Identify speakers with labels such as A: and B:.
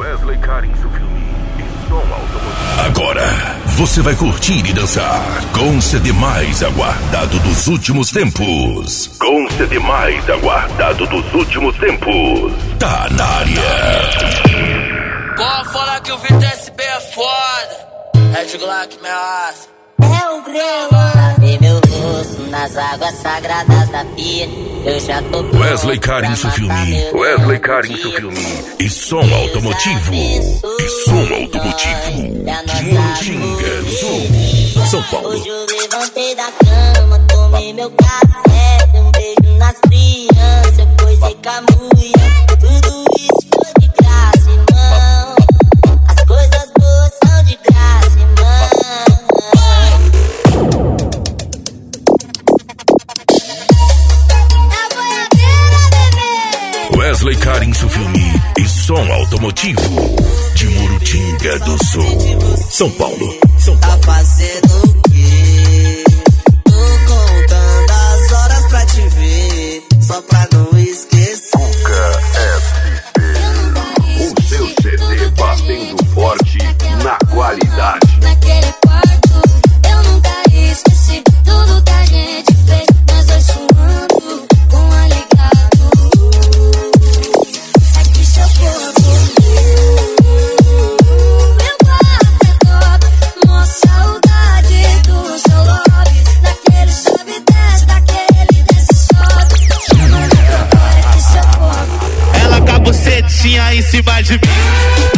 A: Wesley Carinzo Filme e som automotivo.
B: Agora você vai curtir e dançar com o CD mais aguardado dos últimos tempos. Com o CD mais aguardado dos últimos tempos. Tá na área.
C: Pode falar que o Vitor SB é foda. Red Glock, minha raça.
D: É o grego. Lavei meu rosto nas águas sagradas da pia. Eu já tô pronto.
B: Wesley Carinzo Filme.
A: Wesley Carinzo Filme
B: E som automotivo. E som automotivo. De Murutinga do Sul, São Paulo.
D: Hoje eu levantei da cama, tomei meu café, dei um beijo nas crianças, eu fui sem camunha. Tudo isso foi de graça, irmão. As coisas boas são de graça, irmão.
B: Wesley Carinzo Filme e som automotivo. De Murutinga do Sul, São Paulo.
E: Tá fazendo o quê? Tô contando as horas pra te ver, só pra não esquecer.
A: Fuca SP. O seu CD batendo forte na qualidade.
F: Naquele quarto, eu nunca esqueci tudo que a gente fez. Nós dois fumando com aligado. É que seu corpo, meu quarto é top. Mó saudade do seu lobby. Daquele sobe e desce, daquele desce e sobe. É que seu corpo.
G: Ela com a bucetinha em cima de mim.